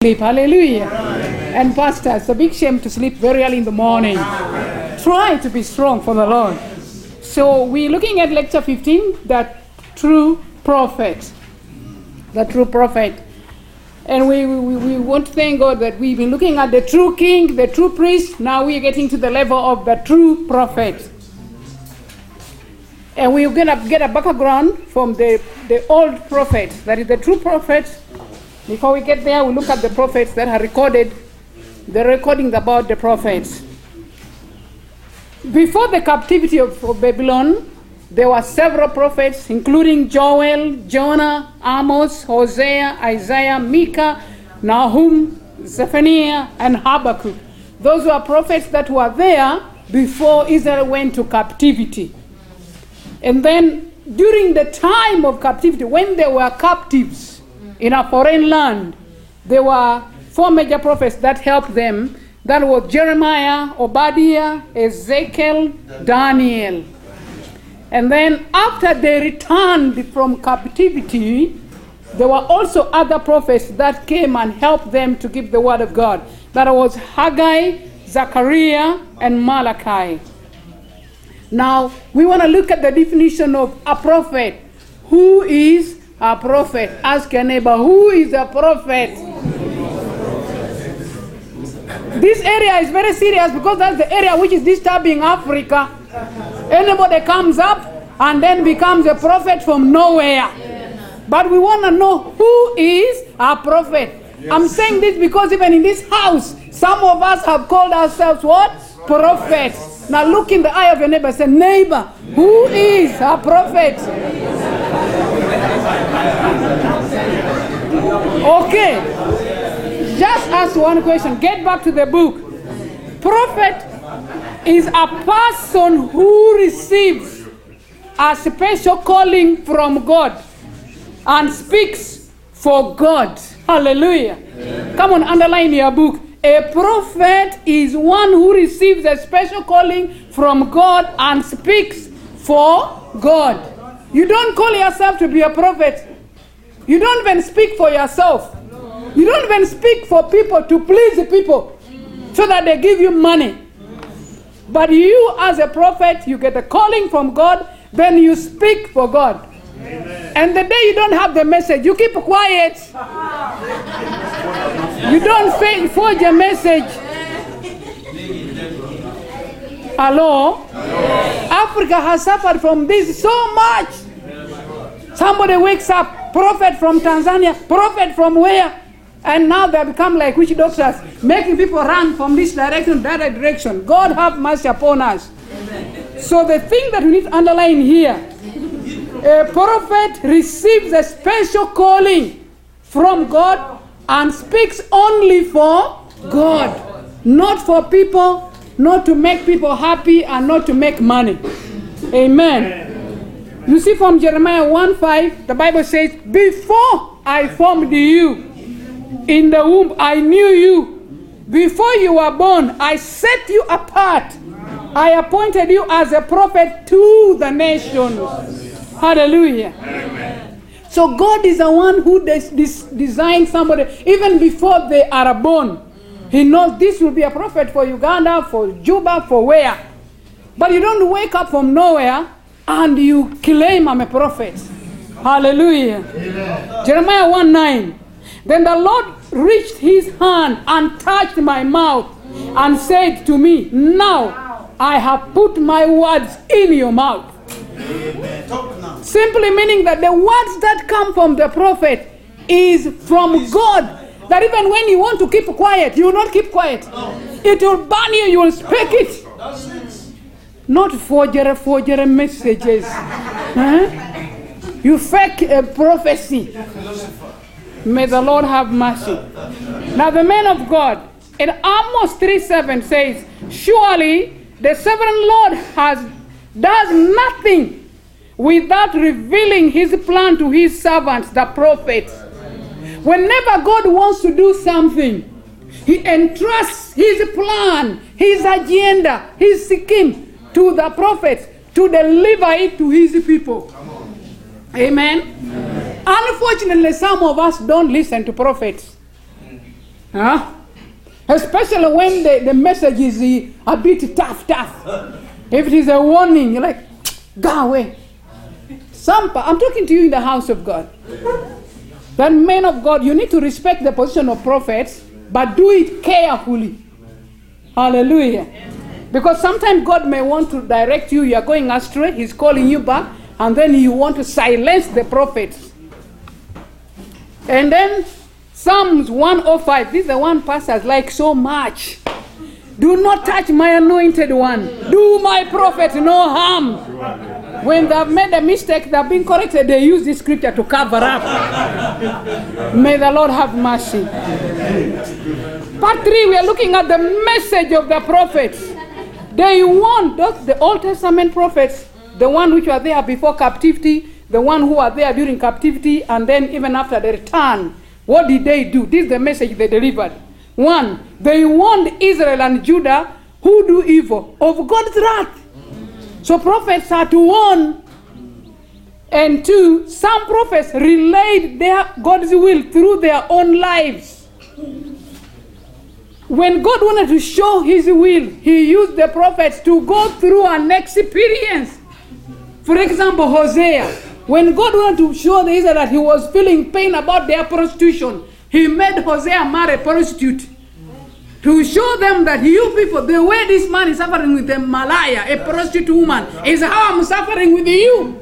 sleep. Hallelujah. And pastor, it's a big shame to sleep very early in the morning. Try to be strong for the Lord. So we're looking at lecture 15, the true prophet. The true prophet. And we want to thank God that we've been looking at the true king, the true priest. Now we're getting to the level of the true prophet. And we're going to get a background from the old prophet, that is the true prophet. Before we get there, we look at the prophets that are recorded, the recordings about the prophets. Before the captivity of Babylon, there were several prophets, including Joel, Jonah, Amos, Hosea, Isaiah, Micah, Nahum, Zephaniah, and Habakkuk. Those were prophets that were there before Israel went to captivity. And then during the time of captivity, when they were captives in a foreign land, there were four major prophets that helped them. That was Jeremiah, Obadiah, Ezekiel, Daniel. And then after they returned from captivity, there were also other prophets that came and helped them to give the word of God. That was Haggai, Zechariah, and Malachi. Now, we want to look at the definition of a prophet. Who is a prophet? Ask your neighbor, who is a prophet? This area is very serious because that's the area which is disturbing Africa. Anybody comes up and then becomes a prophet from nowhere. But we want to know who is a prophet. I'm saying this because even in this house, some of us have called ourselves what? Prophets. Now look in the eye of your neighbor and say, neighbor, who is a prophet? Okay. Just ask one question. Get back to the book. Prophet is a person who receives a special calling from God and speaks for God. Hallelujah. Amen. Come on, underline your book. A prophet is one who receives a special calling from God and speaks for God. You don't call yourself to be a prophet. You don't even speak for yourself. You don't even speak for people to please the people so that they give you money. But you as a prophet, you get a calling from God, then you speak for God. Amen. And the day you don't have the message, you keep quiet. You don't forge a message. Hello? Africa has suffered from this so much. Somebody wakes up, prophet from Tanzania, prophet from where? And now they become like witch doctors, making people run from this direction to that direction. God have mercy upon us. Amen. So the thing that we need to underline here, a prophet receives a special calling from God and speaks only for God. Not for people, not to make people happy, and not to make money. Amen. You see from Jeremiah 1:5, the Bible says, before I formed you in the womb, I knew you. Before you were born, I set you apart. I appointed you as a prophet to the nations. Hallelujah. Amen. So God is the one who designed somebody even before they are born. He knows this will be a prophet for Uganda, for Juba, for where. But you don't wake up from nowhere and you claim I'm a prophet. Hallelujah. Amen. Jeremiah 1:9. Then the Lord reached his hand and touched my mouth and said to me, now I have put my words in your mouth. Amen. Simply meaning that the words that come from the prophet is from God. That even when you want to keep quiet, you will not keep quiet. It will burn you, you will speak it. Not forgery messages. You fake prophecy. May the Lord have mercy. Now the man of God in Amos 3:7 says, surely the sovereign Lord does nothing without revealing his plan to his servants, the prophets. Whenever God wants to do something, he entrusts his plan, his agenda, his scheme to the prophets to deliver it to his people. Amen. Unfortunately, some of us don't listen to prophets. Huh? Especially when the message is a bit tough. If it is a warning, you're like, go away. I'm talking to you in the house of God. That men of God, you need to respect the position of prophets, but do it carefully. Hallelujah. Because sometimes God may want to direct you, you are going astray, he's calling you back, and then you want to silence the prophets. And then Psalms 105, this is the one pastors like so much. Do not touch my anointed one. Do my prophet no harm. When they've made a mistake, they've been corrected, they use this scripture to cover up. May the Lord have mercy. Part 3, we are looking at the message of the prophets. They warned the Old Testament prophets, the one which were there before captivity, the one who were there during captivity, and then even after the return. What did they do? This is the message they delivered. 1, they warned Israel and Judah who do evil of God's wrath. So prophets are to warn. And 2, some prophets relayed God's will through their own lives. When God wanted to show his will, he used the prophets to go through an experience. For example, Hosea. When God wanted to show the Israelites that he was feeling pain about their prostitution, he made Hosea marry a prostitute. To show them that you people, the way this man is suffering with a Malaya, a prostitute woman, is how I'm suffering with you.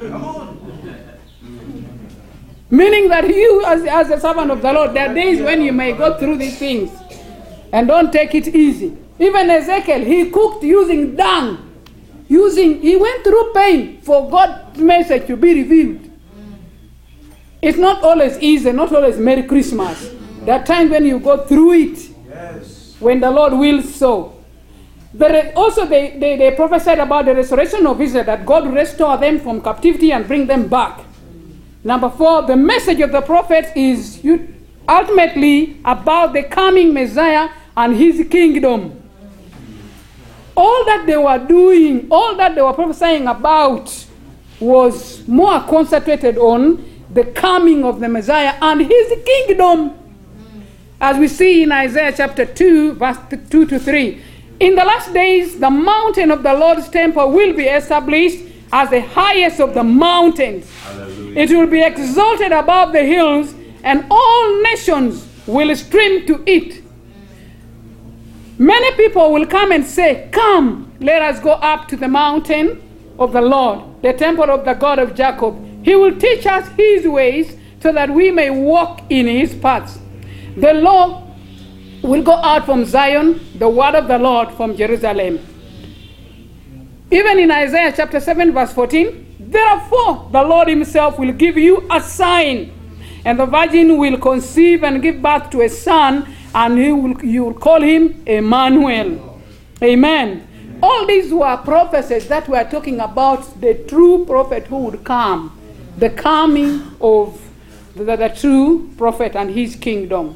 Meaning that you, as a servant of the Lord, there are days when you may go through these things. And don't take it easy. Even Ezekiel, he cooked using dung. He went through pain for God's message to be revealed. It's not always easy, not always Merry Christmas. There are times when you go through it. Yes. When the Lord wills so. But also they prophesied about the restoration of Israel, that God will restore them from captivity and bring them back. Number 4, the message of the prophet is ultimately about the coming Messiah and his kingdom. All that they were doing, all that they were prophesying about was more concentrated on the coming of the Messiah and his kingdom. As we see in Isaiah chapter 2, verse 2 to 3. In the last days, the mountain of the Lord's temple will be established as the highest of the mountains. Hallelujah. It will be exalted above the hills, and all nations will stream to it. Many people will come and say, come, let us go up to the mountain of the Lord, the temple of the God of Jacob. He will teach us his ways so that we may walk in his paths. The Lord will go out from Zion, the word of the Lord from Jerusalem. Even in Isaiah chapter 7 verse 14, therefore the Lord himself will give you a sign, and the virgin will conceive and give birth to a son, and you will call him Emmanuel. Amen. All these were prophecies that were talking about the true prophet who would come, the coming of the true prophet and his kingdom.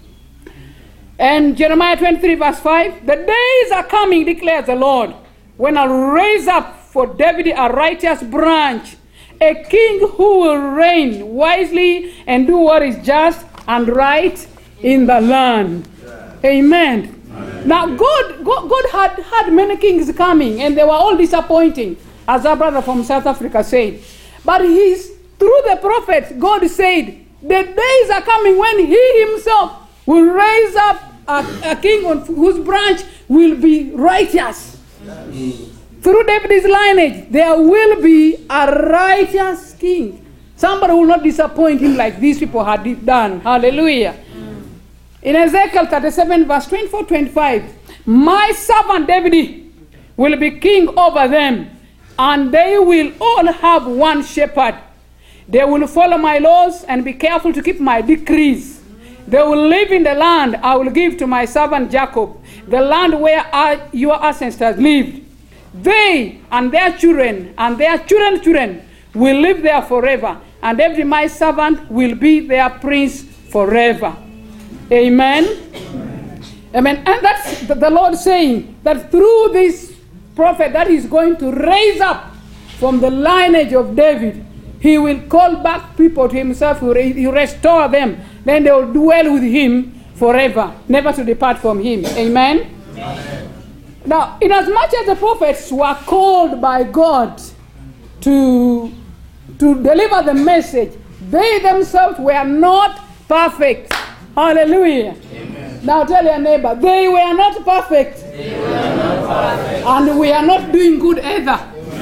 And Jeremiah 23 verse 5, the days are coming, declares the Lord, when I'll raise up for David a righteous branch, a king who will reign wisely and do what is just and right in the land. Amen. Now God had many kings coming, and they were all disappointing, as our brother from South Africa said. But through the prophets, God said, the days are coming when he himself will raise up a king on whose branch will be righteous. Through David's lineage, there will be a righteous king. Somebody will not disappoint him like these people had done. Hallelujah. In Ezekiel 37 verse 24-25, my servant David will be king over them, and they will all have one shepherd. They will follow my laws and be careful to keep my decrees. They will live in the land I will give to my servant Jacob, the land where your ancestors lived. They and their children and their children's children will live there forever, and every my servant will be their prince forever. Amen. Amen. And that's the Lord saying that through this prophet that he's going to raise up from the lineage of David, he will call back people to himself, he will restore them, then they will dwell with him forever, never to depart from him. Amen? Amen. Now, inasmuch as the prophets were called by God to deliver the message, they themselves were not perfect. Hallelujah. Amen. Now tell your neighbor, they were not perfect. They were not perfect. And we are not doing good either.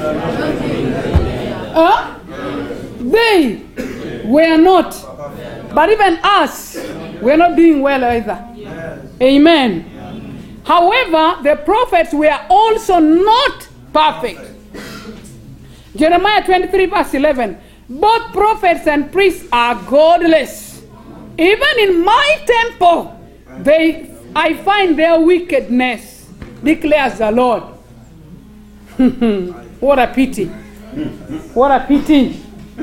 They were not. But even us, we are not doing well either. Yes. Amen. However, the prophets were also not perfect. Jeremiah 23 verse 11. Both prophets and priests are godless. Even in my temple, I find their wickedness, declares the Lord. What a pity. What a pity.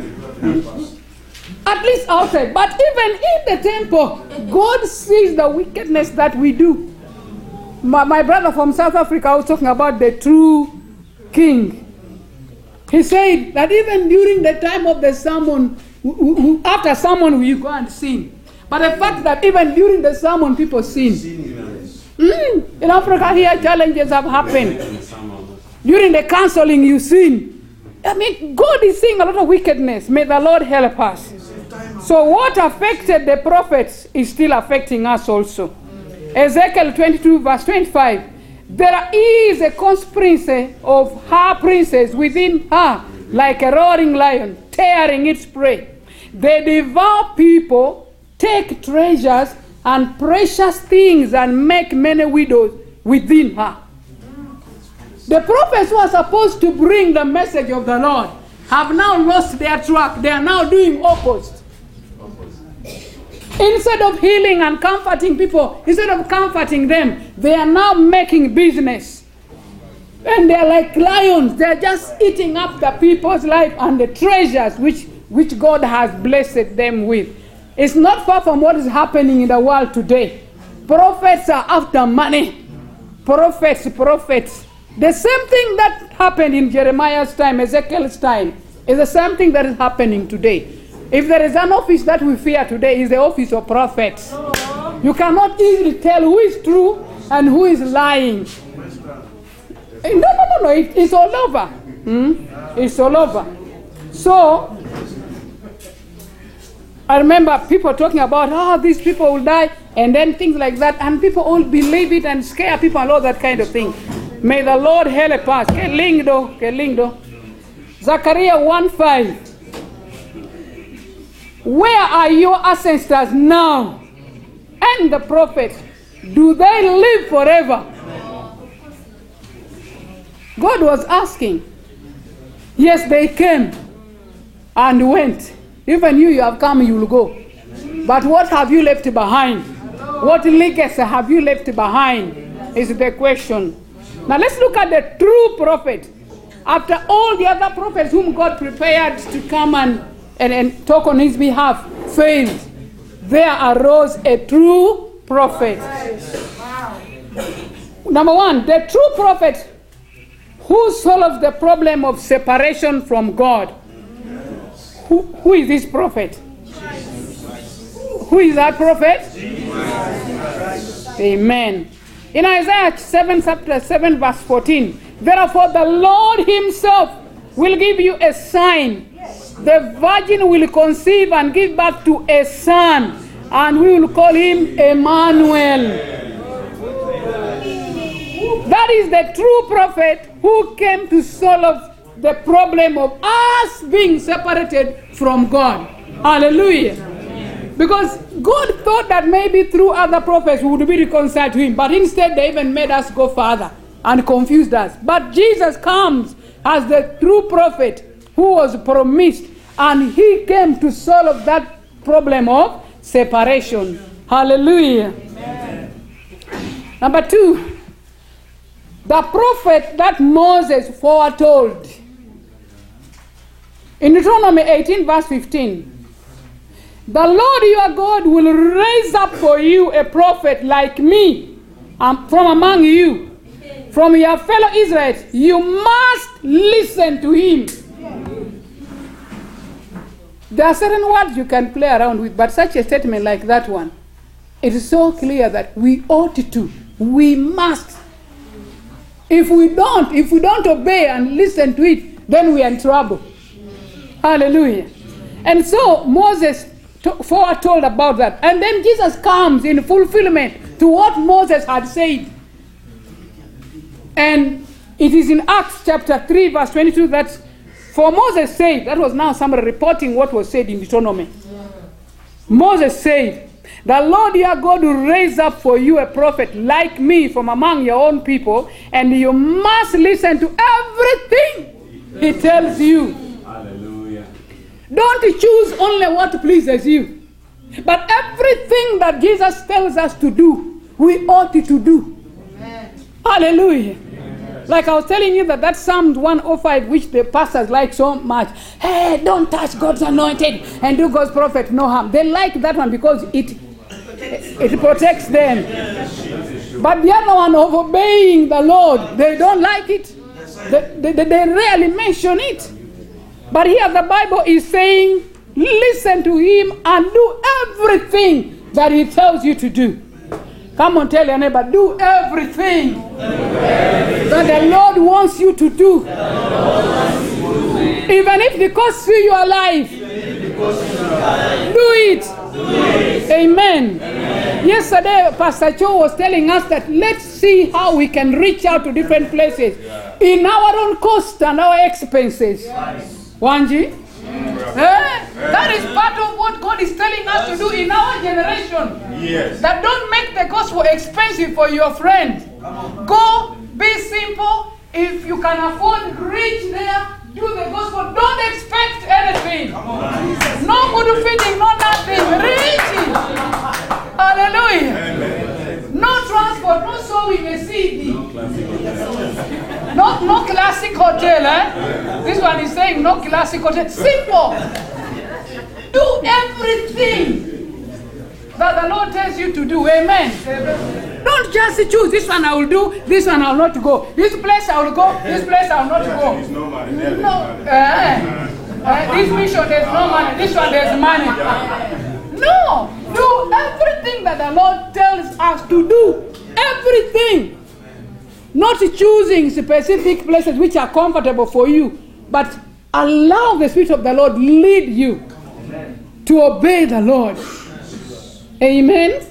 At least outside. But even in the temple, God sees the wickedness that we do. My brother from South Africa was talking about the true king. He said that even during the time of the sermon, after sermon you go and sing. But the fact that even during the sermon people sin. In Africa here challenges have happened. During the counseling you sin. I mean, God is seeing a lot of wickedness. May the Lord help us. So what affected the prophets is still affecting us also. Ezekiel 22 verse 25. There is a conspiracy of her princes within her, like a roaring lion, tearing its prey. They devour people, take treasures and precious things, and make many widows within her. The prophets who are supposed to bring the message of the Lord have now lost their track. They are now doing opposite. Instead of healing and comforting people, instead of comforting them, they are now making business. And they are like lions. They are just eating up the people's life and the treasures which God has blessed them with. It's not far from what is happening in the world today. Prophets are after money. Prophets. The same thing that happened in Jeremiah's time, Ezekiel's time, is the same thing that is happening today. If there is an office that we fear today, is the office of prophets. You cannot easily tell who is true and who is lying. No. It's all over. It's all over. So, I remember people talking about, these people will die, and then things like that, and people all believe it and scare people and all that kind of thing. May the Lord help us. Kelingdo. Zechariah 1:5. Where are your ancestors now? And the prophets, do they live forever? God was asking. Yes, they came and went. Even you have come, you will go. But what have you left behind? What legacy have you left behind is the question. Now let's look at the true prophet. After all the other prophets whom God prepared to come and talk on his behalf failed, there arose a true prophet. Number one, the true prophet who solves the problem of separation from God. Who is this prophet? Who is that prophet? Amen. In Isaiah 7 verse 14, therefore the Lord himself will give you a sign. The virgin will conceive and give birth to a son, and we will call him Emmanuel. That is the true prophet who came to solve the problem of us being separated from God. Hallelujah. Because God thought that maybe through other prophets we would be reconciled to him, but instead they even made us go further and confused us. But Jesus comes as the true prophet who was promised, and he came to solve that problem of separation. Hallelujah. Amen. Number two, the prophet that Moses foretold. In Deuteronomy 18 verse 15, the Lord your God will raise up for you a prophet like me from among you, from your fellow Israelites. You must listen to him. There are certain words you can play around with, but such a statement like that one, it is so clear that we ought to, we must. If we don't obey and listen to it, then we are in trouble. Hallelujah. And so Moses foretold about that. And then Jesus comes in fulfillment to what Moses had said. And it is in Acts chapter 3 verse 22 that for Moses said, that was now somebody reporting what was said in Deuteronomy. Moses said, the Lord your God will raise up for you a prophet like me from among your own people, and you must listen to everything he tells you. Hallelujah. Don't choose only what pleases you, but everything that Jesus tells us to do, we ought to do. Amen. Hallelujah. Amen. Like I was telling you that Psalm 105, which the pastors like so much. Hey, don't touch God's anointed and do God's prophet no harm. They like that one because it protects them. But the other one of obeying the Lord, they don't like it. They rarely mention it. But here the Bible is saying, listen to him and do everything that he tells you to do. Come on, tell your neighbor, do everything that the Lord wants you to do. Even if it costs you your life, do it. Amen. Yesterday, Pastor Cho was telling us that let's see how we can reach out to different places in our own cost and our expenses. Wanji? That is part of what God is telling us to do in our generation. Yes. That don't make the gospel expensive for your friend. Go, be simple. If you can afford, reach there, do the gospel. Don't expect anything. No good feeding, no nothing. Reach it. Hallelujah. Amen. No transport, no sowing a CD. No classic hotel, eh? This one is saying no classic hotel. Simple. Do everything that the Lord tells you to do. Amen. Don't just choose this one I will do, this one I will not go. This place I will go, this place I will not go. This mission there's no money, this one there's money. No. Do everything that the Lord tells us to do. Everything. Not choosing specific places which are comfortable for you, but allow the Spirit of the Lord lead you to obey the Lord. Amen.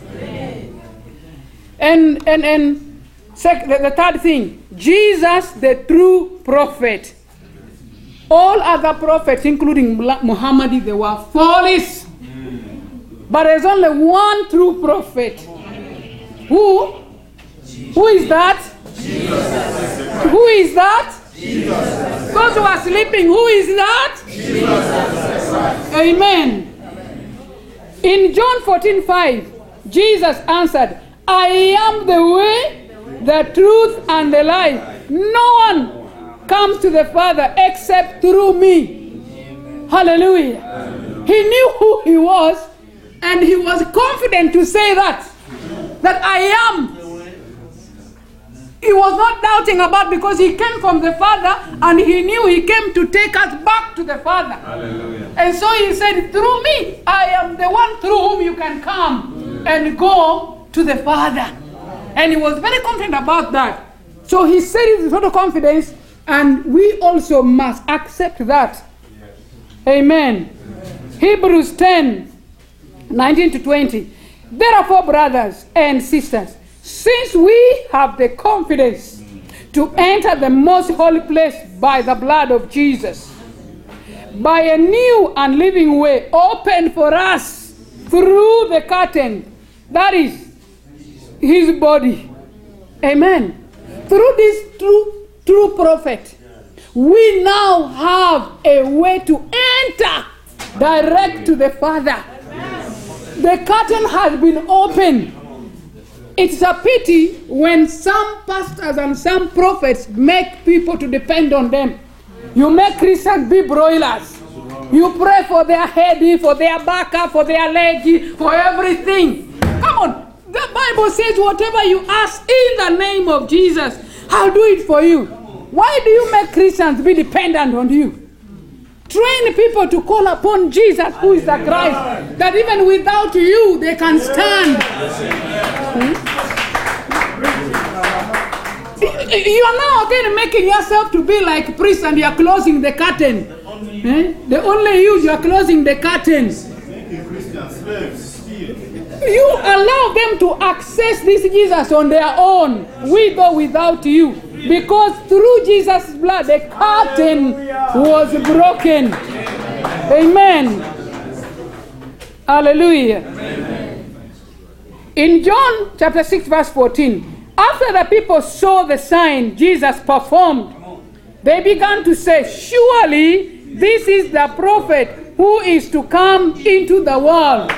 And the third thing, Jesus, the true prophet. All other prophets, including Muhammad, they were false. But there's only one true prophet. Who? Who is that? Jesus. Who is that? Jesus. Those who are sleeping, who is that? Jesus. Amen. In John 14:5, Jesus answered, I am the way, the truth, and the life. No one comes to the Father except through me. Hallelujah. He knew who he was, and he was confident to say that I am. He was not doubting about, because he came from the Father and he knew he came to take us back to the Father. Hallelujah. And so he said, through me, I am the one through whom you can come and go to the Father. And he was very confident about that. So he said it with total confidence, and we also must accept that. Yes. Amen. Hebrews 10:19-20. Therefore, brothers and sisters, since we have the confidence to enter the most holy place by the blood of Jesus, by a new and living way opened for us through the curtain, that is his body. Amen. Through this true prophet, we now have a way to enter direct to the Father. The curtain has been opened. It's a pity when some pastors and some prophets make people to depend on them. You make Christians be broilers. You pray for their head, for their back, for their leg, for everything. Come on. The Bible says whatever you ask in the name of Jesus, I'll do it for you. Why do you make Christians be dependent on you? Train people to call upon Jesus, who is the Christ, that even without you, they can stand. You are now again making yourself to be like priests, and you are closing the curtain. The only you are closing the curtains. You allow them to access this Jesus on their own, with or without you. Because through Jesus' blood, the curtain was broken. Amen. Hallelujah. In John chapter 6, verse 14, after the people saw the sign Jesus performed, they began to say, surely this is the prophet who is to come into the world.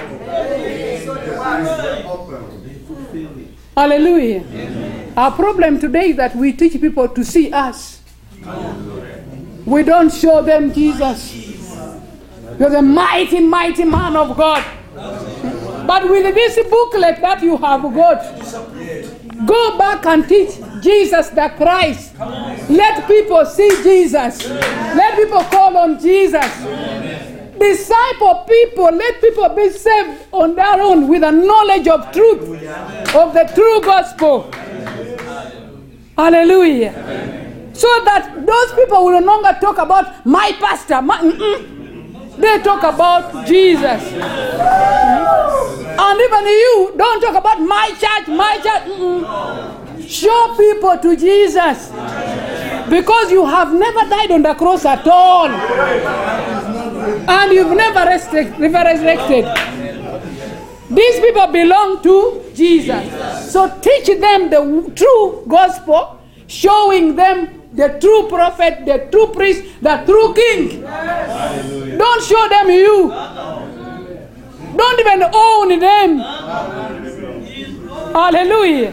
Hallelujah. Amen. Our problem today is that we teach people to see us. We don't show them Jesus. You're the mighty, mighty man of God. But with this booklet that you have got, go back and teach Jesus the Christ. Let people see Jesus. Let people call on Jesus. Disciple people, let people be saved on their own with a knowledge of truth, of the true gospel. Hallelujah. So that those people will no longer talk about my pastor. They talk about Jesus. And even you don't talk about my church. Show people to Jesus. Because you have never died on the cross at all. And you've never resurrected. These people belong to Jesus. So teach them the true gospel, showing them the true prophet, the true priest, the true king. Don't show them you. Don't even own them. Hallelujah.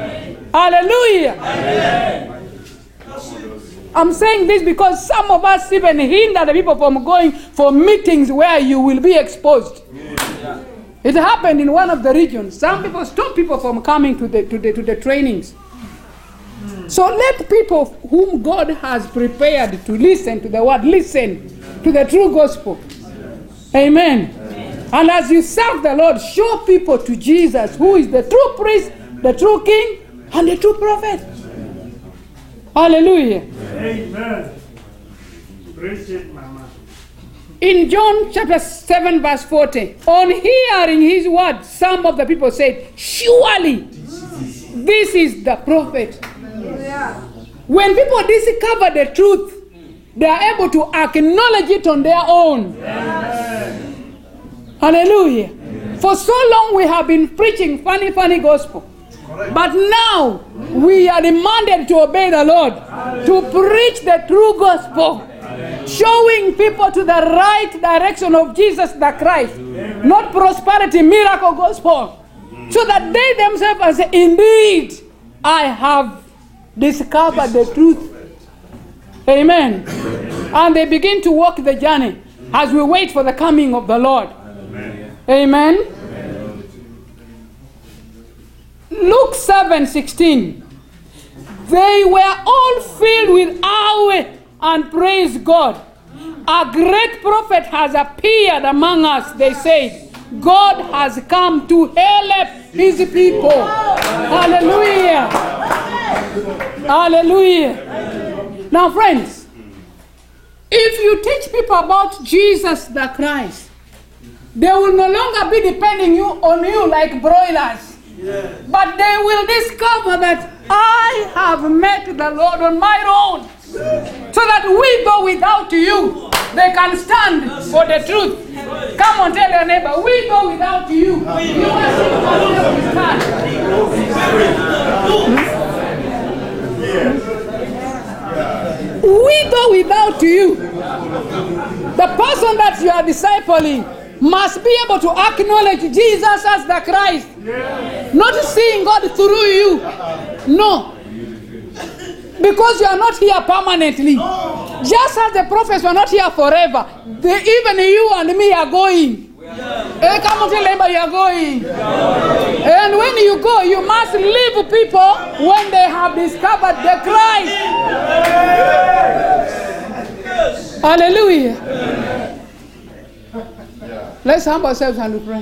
Hallelujah. I'm saying this because some of us even hinder the people from going for meetings where you will be exposed. It happened in one of the regions. Some people stop people from coming to the trainings. So let people whom God has prepared to listen to the word, listen to the true gospel. Amen. And as you serve the Lord, show people to Jesus, who is the true priest, the true king, and the true prophet. Hallelujah. Amen. Preach it, Mama. In John chapter 7, verse 40, on hearing his word, some of the people said, surely this is the prophet. Yeah. When people discover the truth, they are able to acknowledge it on their own. Yes. Hallelujah. Yes. For so long we have been preaching funny gospel. But now we are demanded to obey the Lord, to preach the true gospel, showing people to the right direction of Jesus the Christ, not prosperity, miracle gospel, so that they themselves say, indeed, I have discovered the truth. Amen. And they begin to walk the journey as we wait for the coming of the Lord. Amen. Luke 7:16. They were all filled with awe and praised God. A great prophet has appeared among us, they said. God has come to help his people. Hallelujah. Hallelujah. Now, friends, if you teach people about Jesus the Christ, they will no longer be depending on you like broilers. Yeah. But they will discover that I have met the Lord on my own. So that we go without you, they can stand for the truth. Come on, tell your neighbor, we go without you. You are to stand. We go without you. The person that you are discipling must be able to acknowledge Jesus as the Christ. Yes. Not seeing God through you. No. Because you are not here permanently. No. Just as the prophets were not here forever. Even you and me are going. Hey, come on, tell them you are going. And when you go, you must leave people when they have discovered the Christ. Hallelujah. Let's humble ourselves and we pray.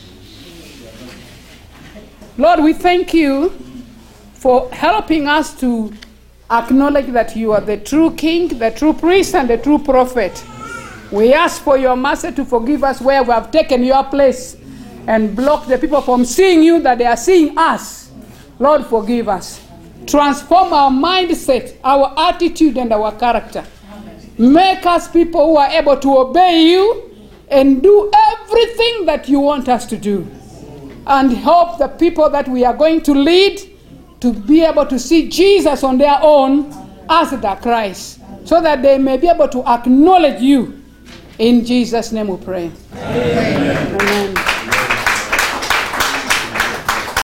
Lord, we thank you for helping us to acknowledge that you are the true king, the true priest, and the true prophet. We ask for your mercy to forgive us where we have taken your place and blocked the people from seeing you, that they are seeing us. Lord, forgive us. Transform our mindset, our attitude, and our character. Make us people who are able to obey you and do everything that you want us to do. And help the people that we are going to lead to be able to see Jesus on their own as the Christ, so that they may be able to acknowledge you. In Jesus' name we pray. Amen. Amen.